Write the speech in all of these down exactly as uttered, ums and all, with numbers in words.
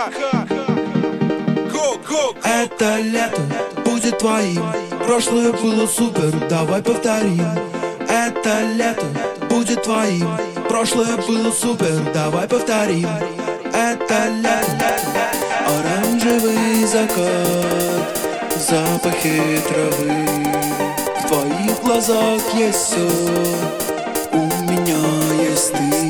Это лето будет твоим, прошлое было супер, давай повторим. Это лето будет твоим, прошлое было супер, давай повторим. Это лето, оранжевый закат, запахи травы, в твоих глазах есть все, у меня есть ты.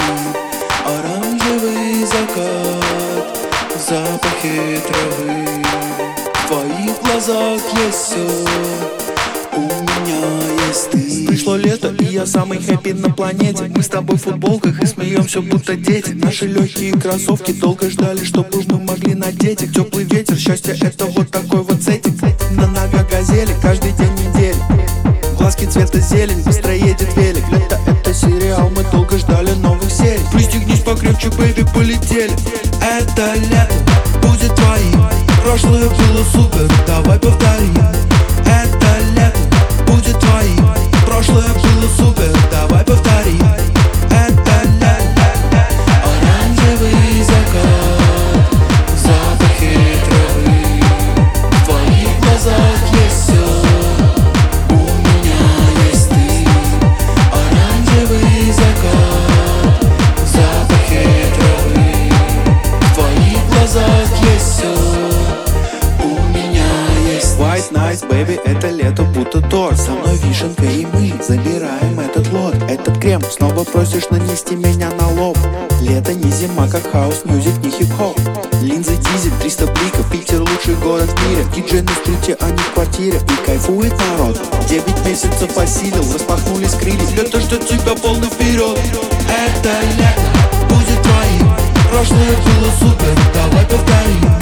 Оранжевый закат, запахи травы, в твоих глазах есть все, у меня есть ты. Пришло лето, и я самый хэппи на планете. Мы с тобой в футболках и смеемся, будто дети. Наши легкие кроссовки долго ждали, чтобы мы могли надеть их. Теплый ветер, счастье — это вот такой вот сеттинг. На ногах газели, каждый день недели. Глазки цвета зелень, быстро едет велик. Лето — это сериал, мы долго ждали новых серий. Пристегнись покрепче, бэйби, полетели. Это лето будет твоим, прошлое было супер, давай повторим. Это лето будет твоим, прошлое было супер, давай повторим. Это лето, оранжевый закат, запахи травы, в твоих глазах есть все, у меня есть ты. Оранжевый закат, запахи травы, в твоих глазах есть все, у меня есть ты. White nights, baby, это лето будто торт. Со мной вишенка и мы забираем этот лот. Этот крем снова просишь нанести меня на лоб. Лето не зима, как хаус, мьюзик, не хип-хоп. Линзы, дизель, триста бликов, Питер лучший город в мире. Диджей на стрите, а не в квартире, и кайфует народ. Девять месяцев осилил, распахнулись крылья. Лето ждет тебя полный вперед. Это лето будет твоим, прошлое было супер, давай повторим.